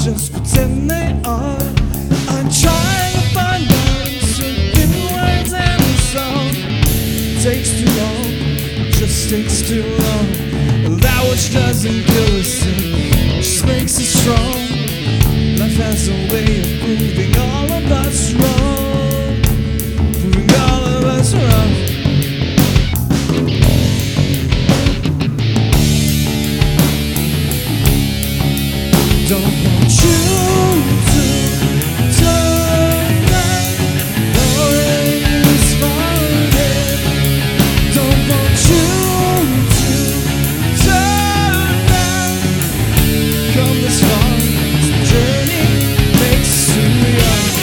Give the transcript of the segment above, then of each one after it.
just pretend they are. I'm trying to find out in certain words and a song. Takes too long, just takes too long. That which doesn't kill us, it just makes us strong. Life has a way of proving all of us wrong, proving all of us wrong. Don't want you to turn back, already is far ahead. Don't want you to turn back, come this far, the journey makes us too young.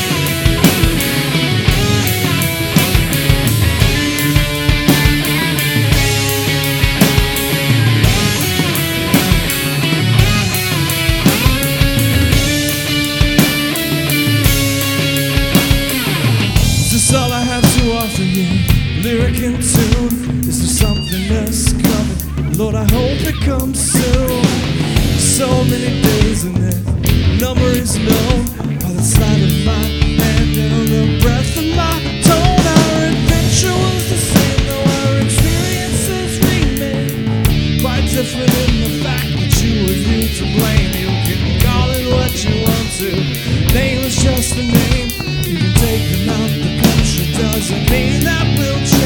Is all I have to offer you? Lyric and tune. Is there something else coming? Lord, I hope it comes soon. So many days and that number is known by the sleight of my hand and the breath of my tone. Our adventure was the same, though our experiences remain quite different in the fact that you were you to blame. You can call it what you want to. Name is just a name. You can take them out the country, doesn't mean that we'll change.